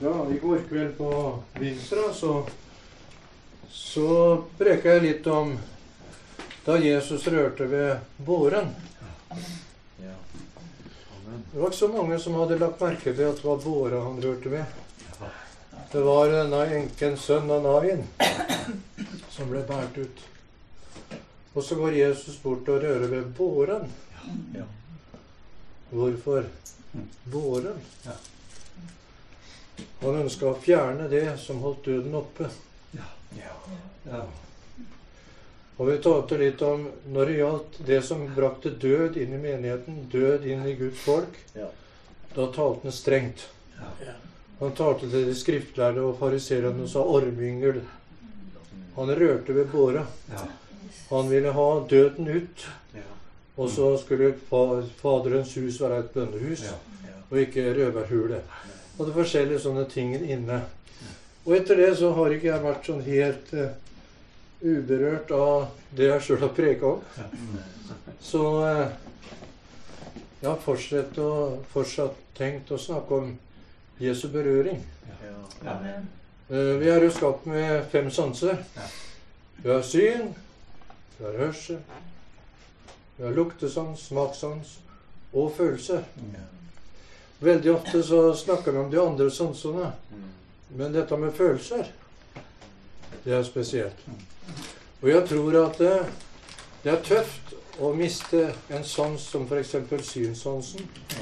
Ja, i går kveld på Vinstra så preker jeg litt om da Jesus rørte ved båren. Det var ikke så mange som hadde lagt merke til at det var båra han rørte ved. Det var denne enkens sønn av Nain som ble bært ut. Og så går Jesus bort og rører ved båren. Hvorfor båren? Han ønsket å fjerne det som holdt døden oppe. Og vi talte litt om når det gjaldt det som brakte død inn i menigheten, død inn i Guds folk. Da talte han strengt. Han talte til de skriftlærde og fariserene og sa ormyngel. Han rørte ved båra. Han ville ha døden ut. Og så skulle Faderens hus være et bønnehus, og ikke røverhule. Og det er forskjellige sånne ting inne. Og etter det så har ikke jeg vært sånn helt uberørt av det jeg selv har preket om. Så jeg har fortsatt tenkt å snakke om Jesu berøring. Vi er jo skapt med 5 sanser. Vi har syn, vi har hørsel, vi har luktesans, smakssans og følelse. Veldig ofte så snakker vi om de andre sansene, men dette med følelser, det er spesielt. Og jeg tror at det er tøft å miste en sans som for eksempel synssansen.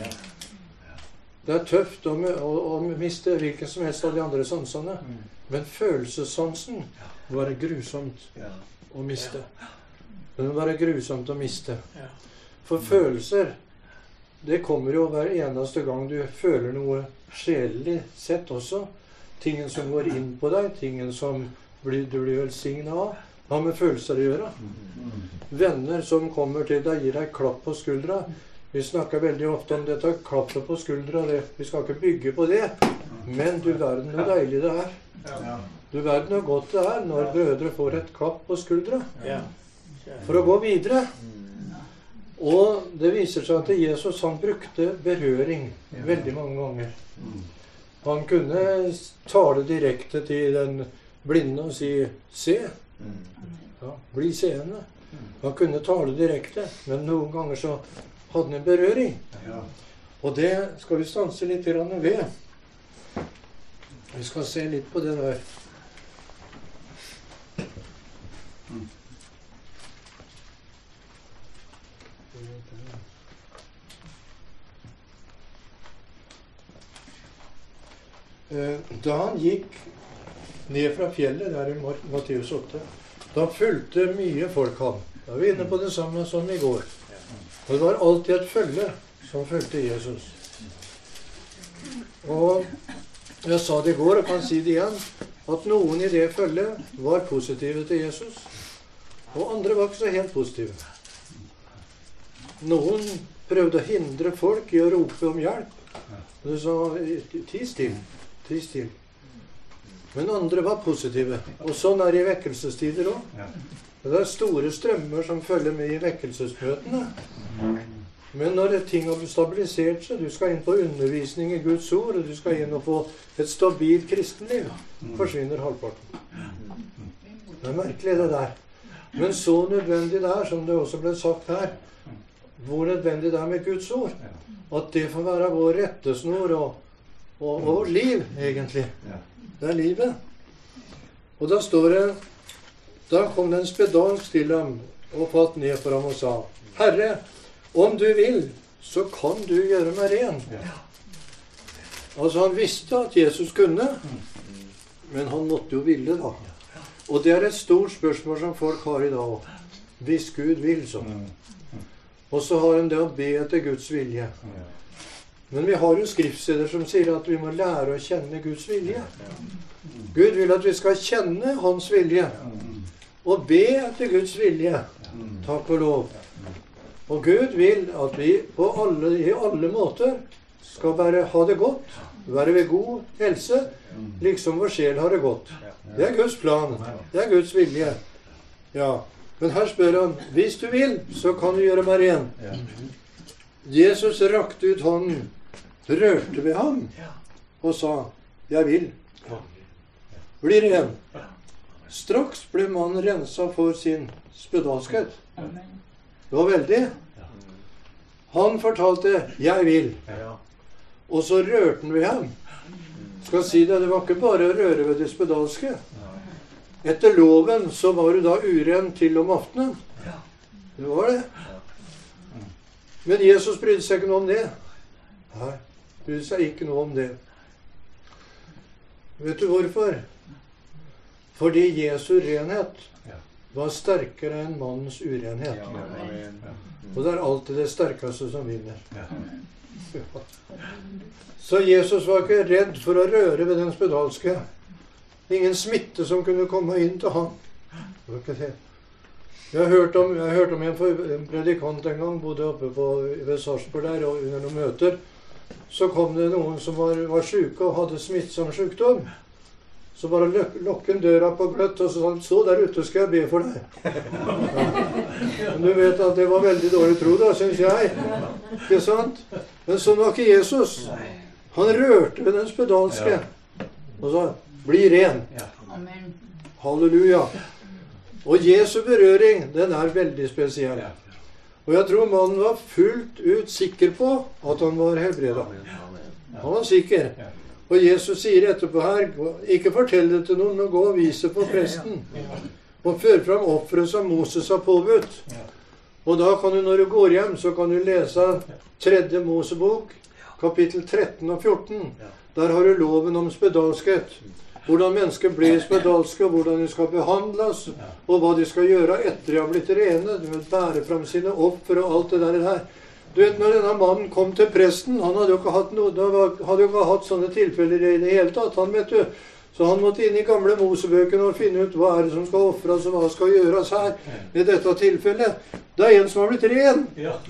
Det er tøft å miste hvilken som helst av de andre sansene, men følelsessansen må være grusomt å miste. Det må være grusomt å miste. For følelser, det kommer jo hver eneste gang du føler noe sjelelig sett også. Tingen som går inn på deg, tingen som du blir velsignet av, har med følelser å gjøre. Venner som kommer til deg, gir deg klapp på skuldra. Vi snakker veldig ofte om dette, klappet på skuldra. Vi skal ikke bygge på det, men du verden hvor deilig det er. Du verden hvor godt det er når brødre får et klapp på skuldra. For å gå videre. Og det viser seg at Jesus han brukte berøring veldig mange ganger. Han kunne tale direkte til den blinde og si se, bli seende. Han kunne tale direkte, men noen ganger så hadde han en berøring. Og det skal vi stanse litt ved. Vi skal se litt på det der. Da han gikk ned fra fjellet, der i Matteus 8, da fulgte mye folk ham. Da er vi inne på det samme som i går. Og det var alltid et følge som fulgte Jesus. Og jeg sa det i går, og kan si det igjen, at noen i det følget var positive til Jesus, og andre var ikke så helt positive. Noen prøvde å hindre folk i å rope om hjelp. Og de sa, ti still. Men andre var positive. Og sånn er det i vekkelsestider også. Det er store strømmer som følger med i vekkelsesmøtene. Men når ting har stabilisert seg, du skal inn på undervisning i Guds ord, og du skal inn og få et stabilt kristenliv, forsvinner halvparten. Det er merkelig det der. Men så nødvendig det er, som det også ble sagt her, hvor nødvendig det er med Guds ord, at det får være vår rettesnor og vårt liv, egentlig. Det er livet. Og da står det, da kom det en spedalsk til ham og falt ned for ham og sa, Herre, om du vil, så kan du gjøre meg ren. Altså han visste at Jesus kunne, men han måtte jo ville da. Og det er et stort spørsmål som folk har i dag. Hvis Gud vil, så. Og så har han det å be etter Guds vilje. Men vi har jo skriftsteder som sier at vi må lære å kjenne Guds vilje. Gud vil at vi skal kjenne hans vilje, og be etter Guds vilje. Takk og lov. Og Gud vil at vi i alle måter skal ha det godt, være ved god helse, liksom vår sjel har det godt. Det er Guds plan. Det er Guds vilje. Ja. Men her spør han, hvis du vil, så kan du gjøre meg ren. Jesus rakte ut hånden, rørte ved ham og sa, jeg vil. Bli ren. Straks ble mannen renset for sin spedalskhet. Det var veldig. Han fortalte, jeg vil. Og så rørte han ved ham. Skal si det var ikke bare å røre ved det spedalske. Etter loven så var du da uren til om aftenen. Det var det. Men Jesus brydde seg ikke noe om det. Nei, brydde seg ikke noe om det. Vet du hvorfor? Fordi Jesu renhet var sterkere enn mannens urenhet. Og det er alltid det sterkeste som vinner. Så Jesus var ikke redd for å røre ved den spedalske. Ingen smitte som kunne komme inn til ham. Det var ikke det. Jeg har hørt om en predikant en gang, bodde oppe ved Sarpsborg der, og under noen møter, så kom det noen som var syke og hadde smittsom sykdom. Så bare lukken døra på gløtt, og så sa han, så der ute skal jeg be for deg. Men du vet at det var veldig dårlig tro da, synes jeg. Ikke sant? Men sånn var ikke Jesus. Han rørte ved den spedalske, og sa, bli ren. Halleluja. Og Jesu berøring, den er veldig spesiell. Og jeg tror mannen var fullt ut sikker på at han var helbredet. Han var sikker. Og Jesus sier etterpå her, ikke fortell det til noen, men gå og vise på presten. Og før fram offeret som Moses har påbudt. Og da kan du, når du går hjem, så kan du lese 3. Mosebok, kapittel 13 og 14. Der har du loven om spedalskhet. Hvordan mennesker blir spedalske, og hvordan de skal behandles, og hva de skal gjøre etter de har blitt rene. De vil bære fram sine offer og alt det der her. Du vet, når denne mannen kom til presten, han hadde jo ikke hatt hadde jo ikke hatt sånne tilfeller i det hele tatt, han vet du. Så han måtte inn i gamle Mosebøkene og finne ut hva er det som skal offres, og hva skal gjøres her i dette tilfellet. Det er en som har blitt ren.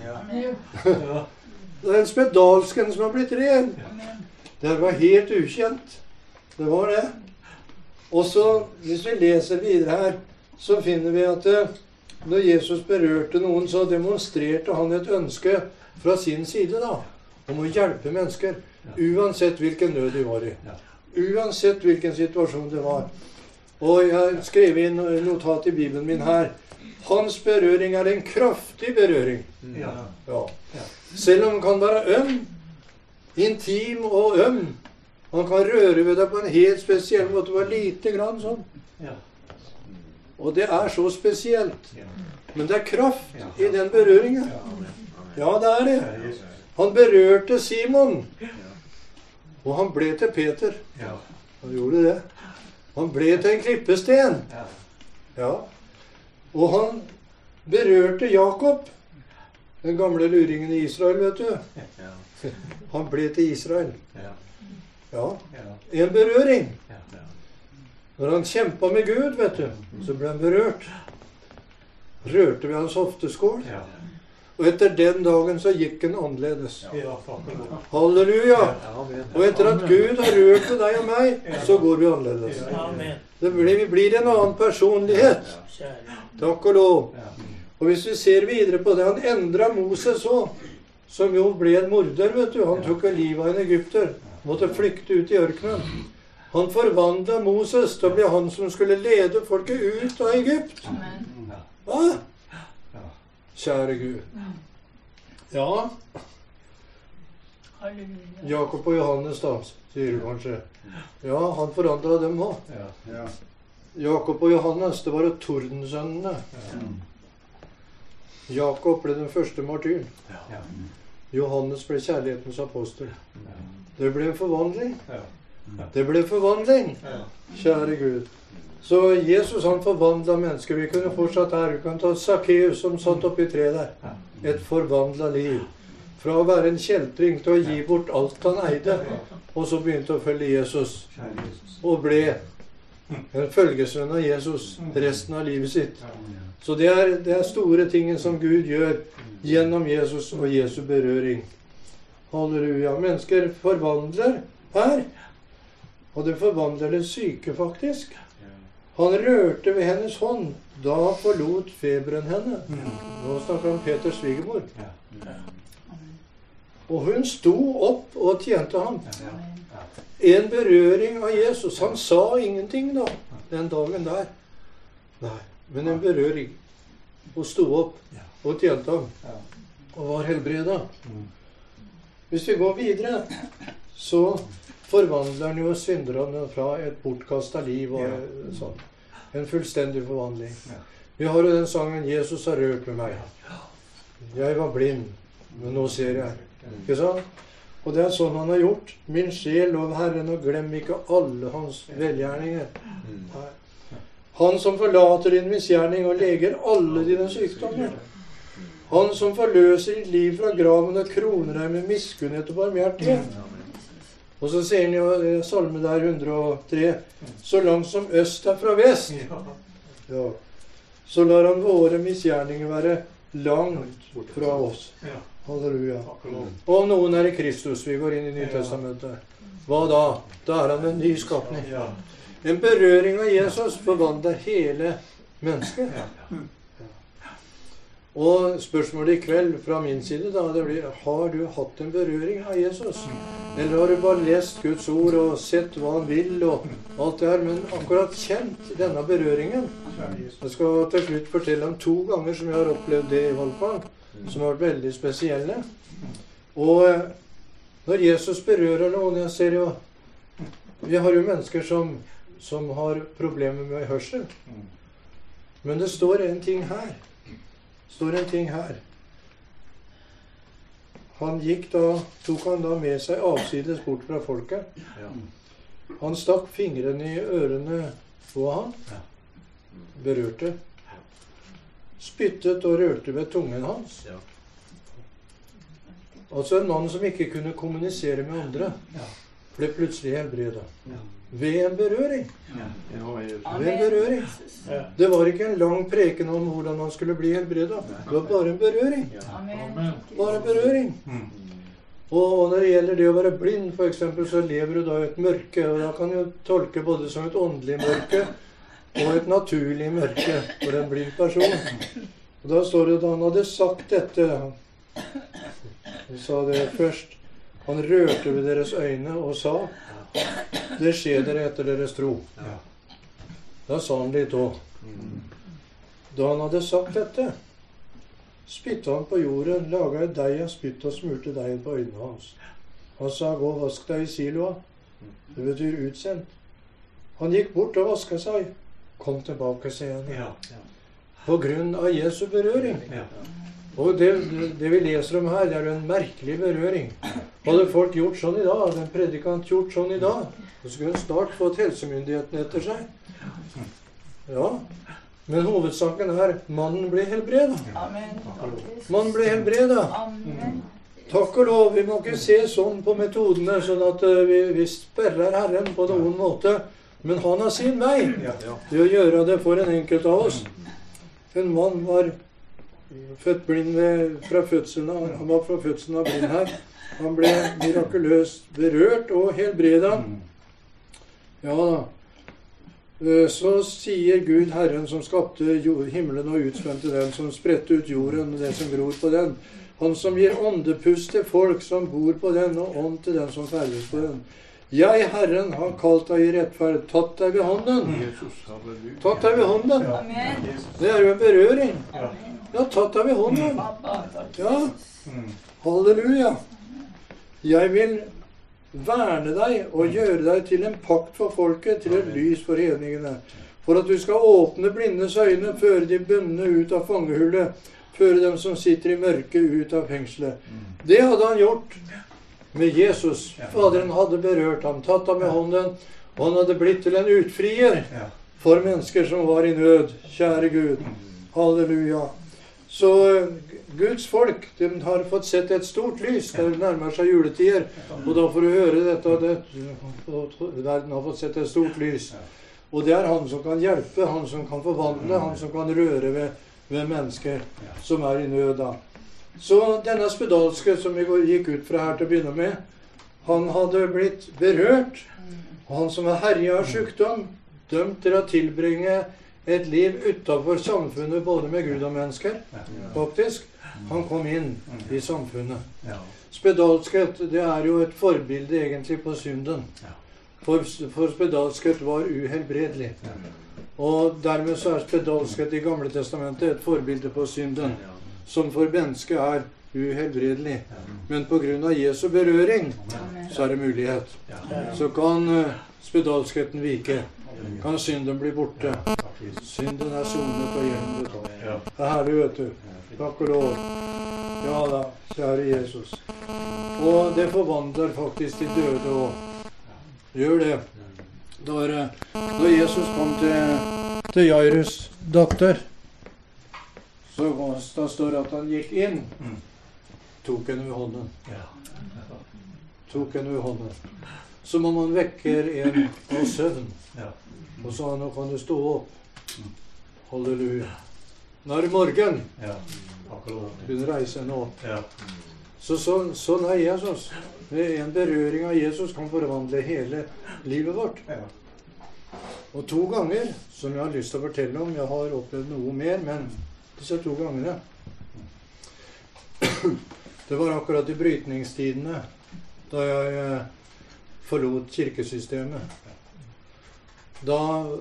Det er en spedalsken som har blitt ren. Det var helt ukjent. Det var det. Og så, hvis vi leser videre her, så finner vi at når Jesus berørte noen, så demonstrerte han et ønske fra sin side da, om å hjelpe mennesker, uansett hvilken nød de var i. Uansett hvilken situasjon det var. Og jeg skrev inn notat i Bibelen min her. Hans berøring er en kraftig berøring. Ja. Selv om den kan være øm, intim og øm, han kan røre ved deg på en helt spesiell måte, bare lite grann sånn. Og det er så spesielt. Men det er kraft i den berøringen. Ja, det er det. Han berørte Simon. Og han ble til Peter. Han gjorde det. Han ble til en klippesten. Ja. Og han berørte Jakob. Den gamle luringen i Israel, vet du. Han ble til Israel. Ja, en berøring. Når han kjempet med Gud, vet du, så ble han berørt. Rørte ved hans hofteskål. Og etter den dagen så gikk han annerledes. Halleluja! Og etter at Gud har rørt ved deg og meg, så går vi annerledes. Vi blir en annen personlighet. Takk og lov. Og hvis vi ser videre på det, han endret Moses også, som jo ble en morder, vet du. Han tok livet av en egypter. Måtte flykte ut i ørkenen. Han forvandlet Moses til å bli han som skulle lede folket ut av Egypt. Hva? Kjære Gud. Ja. Jakob og Johannes da, sier du kanskje. Ja, han forandret dem også. Jakob og Johannes, det var jo tordensønnene. Jakob ble den første martyren. Johannes ble kjærlighetens apostel. Det ble en forvandling. Det ble forvandling. Kjære Gud. Så Jesus han forvandlet mennesker. Vi kunne fortsatt her. Vi kan ta Zacchaeus som satt oppe i tre der. Et forvandlet liv. Fra å være en kjeltring til å gi bort alt han eide. Og så begynte å følge Jesus. Og ble en følgesvenn av Jesus resten av livet sitt. Så det er store ting som Gud gjør gjennom Jesus og Jesu berøring. Halleluja. Mennesker forvandler her. Og det forvandler den syke faktisk. Han rørte ved hennes hånd. Da forlot feberen henne. Nå snakker han Peters svigermor. Og hun sto opp og tjente ham. En berøring av Jesus. Han sa ingenting da, den dagen der. Nei, men en berøring. Og sto opp og tjente ham. Og var helbredet. Hvis vi går videre, så forvandler han jo synderne fra et bortkastet liv og sånn. En fullstendig forvandling. Vi har jo den sangen 'Jesus har rørt med meg'. Jeg var blind, men nå ser jeg. Ikke sant? Og det er sånn han har gjort. Min sjel, lov Herren, og glem ikke alle hans velgjerninger. Han som forlater din misgjerning og leger alle dine sykdommer. Han som forløser ditt liv fra graven og kroner deg med miskunnhet og barmhjertighet. Og så sier han jo i salme der 103, så langt som øst er fra vest. Ja. Så lar han våre misgjerninger være langt fra oss. Halleluja. Og om noen er i Kristus, vi går inn i Nytestamentet, hva da? Da er han en ny skapning. En berøring av Jesus forvandler hele mennesket. Og spørsmålet i kveld fra min side da, det blir, har du hatt en berøring av Jesus? Eller har du bare lest Guds ord og sett hva han vil og alt det her, men akkurat kjent denne berøringen? Jeg skal til slutt fortelle om 2 ganger som jeg har opplevd det i hvert fall, som har vært veldig spesielle. Og når Jesus berører noen, jeg ser jo, vi har jo mennesker som har problemer med hørsel. Men det står en ting her. Han tok han da med seg avsides bort fra folket. Han stakk fingrene i ørene på han, berørte, spyttet og rørte ved tungen hans. Altså en mann som ikke kunne kommunisere med andre, ble plutselig helbredet. Ved en berøring. Ved en berøring. Det var ikke en lang preken om hvordan han skulle bli helbredet. Det var bare en berøring. Bare en berøring. Og når det gjelder det å være blind, for eksempel, så lever du da i et mørke, og da kan du tolke både som et åndelig mørke og et naturlig mørke for en blind person. Og da står det da han hadde sagt dette, han sa det først, han rørte ved deres øyne og sa, det skjer dere etter deres tro. Da sa han litt også. Da han hadde sagt dette, spyttet han på jorden, laget et deig av spytt og smurte deigen på øynene hans. Han sa, gå og vask deg i Siloa. Det betyr utsendt. Han gikk bort og vasket seg. Kom tilbake, sier han. På grunn av Jesu berøring. Og det vi leser om her, det er en merkelig berøring. Hadde folk gjort sånn i dag, hadde en predikant gjort sånn i dag, så skulle han snart fått helsemyndighetene etter seg. Ja, men hovedsaken er, mannen ble helbredet. Mannen ble helbredet. Takk og lov, vi må ikke se sånn på metodene, sånn at vi sperrer Herren på noen måte, men han har sin vei til å gjøre det for en enkelt av oss. En mann var født blind fra fødselen, han var fra fødselen av blind her. Han ble mirakuløst berørt og helbredet. Ja da. Så sier Gud, Herren som skapte himmelen og utspente den, som spredte ut jorden og det som gror på den. Han som gir åndepust til folk som bor på den, og ånd til den som ferdes på den. Jeg, Herren, har kalt deg i rettferd, tatt deg ved hånden. Tatt deg ved hånden. Det er jo en berøring. Ja, tatt deg ved hånden. Ja, halleluja. Jeg vil verne deg og gjøre deg til en pakt for folket, til et lys for hedningene. For at du skal åpne blindes øyne, føre de bundne ut av fangehullet, føre dem som sitter i mørket ut av fengselet. Det hadde han gjort med Jesus. Faderen hadde berørt ham, tatt ham med hånden, og han hadde blitt til en utfrier for mennesker som var i nød. Kjære Gud. Halleluja. Så Guds folk, de har fått sett et stort lys. Det nærmer seg juletider, og da får du høre dette, verden har fått sett et stort lys. Og det er han som kan hjelpe, han som kan forvandle, han som kan røre ved mennesker som er i nød da. Så denne spedalske som vi gikk ut fra her til å begynne med, han hadde blitt berørt, og han som var herjet av sykdom, dømt til å tilbringe et liv utenfor samfunnet, både med Gud og mennesker, faktisk. Han kom inn i samfunnet. Spedalskhet, det er jo et forbilde egentlig på synden. For spedalskhet var uhelbredelig. Og dermed så er spedalskhet i Gamle Testamentet et forbilde på synden, som for mennesket er uhelbredelig. Men på grunn av Jesu berøring, så er det mulighet. Så kan spedalskheten vike. Kan synden bli borte. Synden er sonet og gjennom betalt. Det er herlig, vet du. Takk og lov. Ja da, kjære Jesus. Og det forvandler faktisk de døde også. Gjør det. Da Jesus kom til Jairus' datter, så da står det at han gikk inn, tok henne ved hånden. Tok henne ved hånden. Som om han vekker en av søvn. Og så nå kan du stå opp. Halleluja. Nå er det morgen. Du kan reise henne opp. Sånn er Jesus. En berøring av Jesus kan forvandle hele livet vårt. Og 2 ganger, som jeg har lyst til å fortelle om, jeg har opplevd noe mer, men disse 2 gangene, det var akkurat i brytningstidene, da jeg forlot kirkesystemet. Da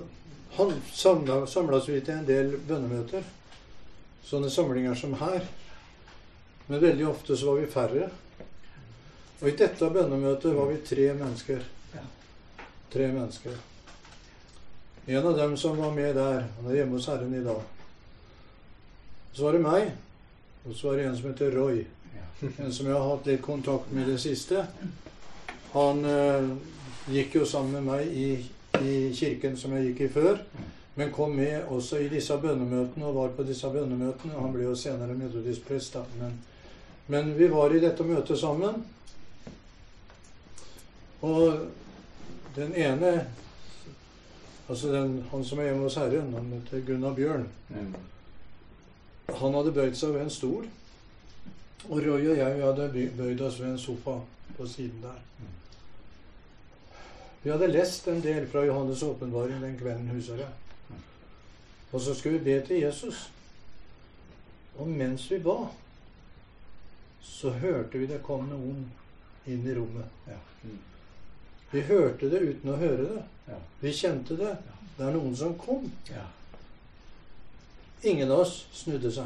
samlet vi til en del bønnemøter, sånne samlinger som her, men veldig ofte så var vi færre. Og i dette bønnemøtet var vi 3 mennesker. 3 mennesker. En av dem som var med der, han er hjemme hos Herren i dag. Så var det meg, og så var det en som heter Roy. En som jeg har hatt litt kontakt med det siste. Han gikk jo sammen med meg i kirken som jeg gikk i før, men kom med også i disse bønnemøtene og var på disse bønnemøtene. Han ble jo senere metodistprest da, men vi var i dette møtet sammen. Og den ene, altså han som er hjemme hos Herren, han heter Gunnar Bjørn. Han hadde bøyd seg ved en stol, og Roy og jeg hadde bøyd oss ved en sofa på siden der. Vi hadde lest en del fra Johannes åpenbaring den kvelden huset her. Og så skulle vi be til Jesus. Og mens vi ba, så hørte vi det kom noen inn i rommet. Vi hørte det uten å høre det. Vi kjente det. Det er noen som kom. Ingen av oss snudde seg.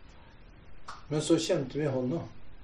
Men så kjente vi hånda.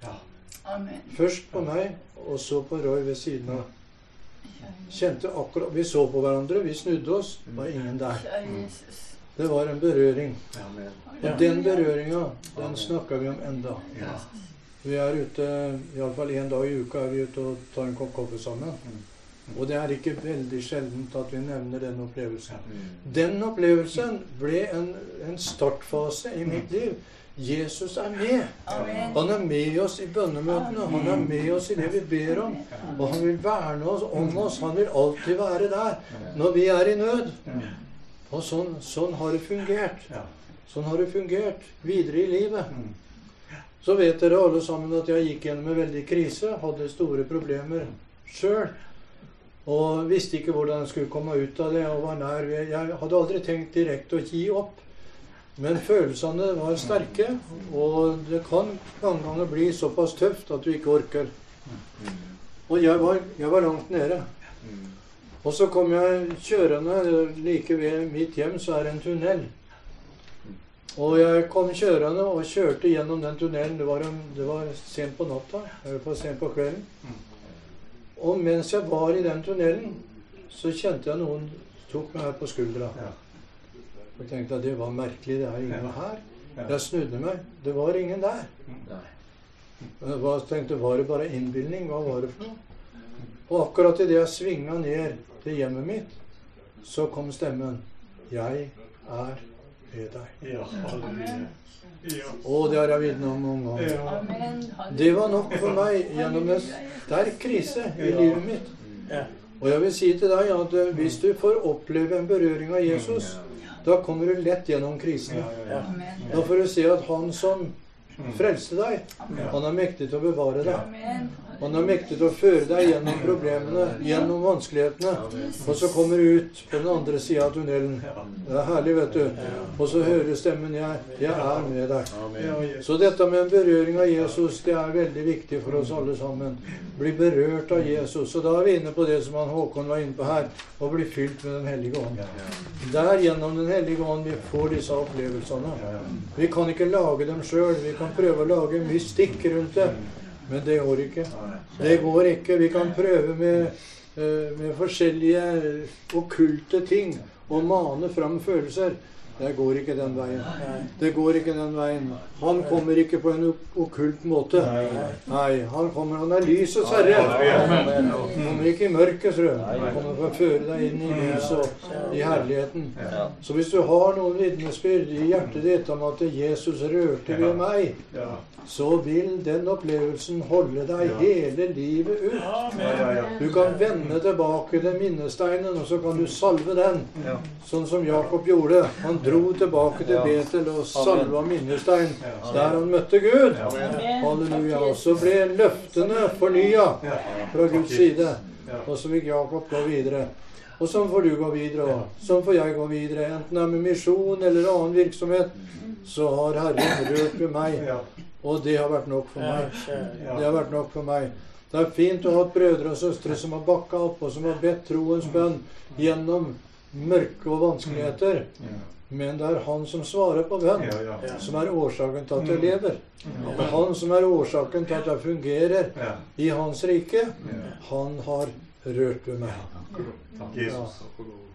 Først på meg, og så på Roy ved siden av. Kjente akkurat, vi så på hverandre, vi snudde oss, det var ingen der. Det var en berøring. Og den berøringen, den snakker vi om enda. Vi er ute, i alle fall 1 dag i uka er vi ute og tar en kopp kaffe sammen. Og det er ikke veldig sjeldent at vi nevner den opplevelsen. Den opplevelsen ble en startfase i mitt liv. Jesus er med. Han er med oss i bønnemøtene. Han er med oss i det vi ber om. Og han vil verne oss om oss. Han vil alltid være der når vi er i nød. Og sånn har det fungert. Sånn har det fungert videre i livet. Så vet dere alle sammen at jeg gikk gjennom en veldig krise. Hadde store problemer selv. Og visste ikke hvordan jeg skulle komme ut av det. Og var nær. Jeg hadde aldri tenkt direkte å gi opp. Men følelsene var sterke, og det kan mange ganger bli såpass tøft at du ikke orker. Og jeg var langt nede. Og så kom jeg kjørende, like ved mitt hjem så er det en tunnel. Og jeg kom kjørende og kjørte gjennom den tunnelen. Det var sent på natta, eller sent på kvelden. Og mens jeg var i den tunnelen, så kjente jeg noen tok meg her på skuldra. Jeg tenkte at det var merkelig, det er ingen her. Jeg snudde meg, det var ingen der. Jeg tenkte, var det bare innbildning? Hva var det for noe? Og akkurat i det jeg svinget ned til hjemmet mitt, så kom stemmen. Jeg er ved deg. Og det har jeg vitnet om noen ganger. Det var nok for meg gjennom en sterk krise i livet mitt. Og jeg vil si til deg at hvis du får oppleve en berøring av Jesus, da kommer du lett gjennom krisene. Da får du se at han som frelste deg, han er mektig til å bevare deg. Han er mektig til å føre deg gjennom problemene, gjennom vanskelighetene. Og så kommer du ut på den andre siden av tunnelen. Det er herlig, vet du. Og så hører stemmen, jeg er med deg. Så dette med en berøring av Jesus, det er veldig viktig for oss alle sammen. Bli berørt av Jesus. Og da er vi inne på det som han Håkon var inne på her, å bli fylt med den hellige ånd. Der gjennom den hellige ånd vi får disse opplevelsene. Vi kan ikke lage dem selv. Vi kan prøve å lage mystikk rundt det. Men det går ikke. Det går ikke. Vi kan prøve med forskjellige okkulte ting og mane fram følelser. Det går ikke den veien. Det går ikke den veien. Han kommer ikke på en okkult måte. Nei, han er lysets herre. Han kommer ikke i mørket, tror jeg. Han kommer for å føre deg inn i lyset og i herligheten. Så hvis du har noen vitnesbyrd i hjertet ditt om at Jesus rørte ved meg, så vil den opplevelsen holde deg hele livet ut. Du kan vende tilbake til minnesteinen, og så kan du salve den, sånn som Jakob gjorde. Han dro tilbake til Betel og salva minnestein, der han møtte Gud. Halleluja. Og så ble løftene fornyet fra Guds side. Og så fikk Jakob gå videre. Og sånn får du gå videre, og sånn får jeg gå videre. Enten det er med misjon eller annen virksomhet, så har Herren rørt ved meg. Og det har vært nok for meg. Det har vært nok for meg. Det er fint å ha brødre og søstre som har bakket opp, og som har bedt troens bønn gjennom mørke og vanskeligheter. Men det er han som svarer på bønn, som er årsaken til at jeg lever. Det er han som er årsaken til at jeg fungerer i hans rike. Han har rørt ved meg. Takk, Jesus.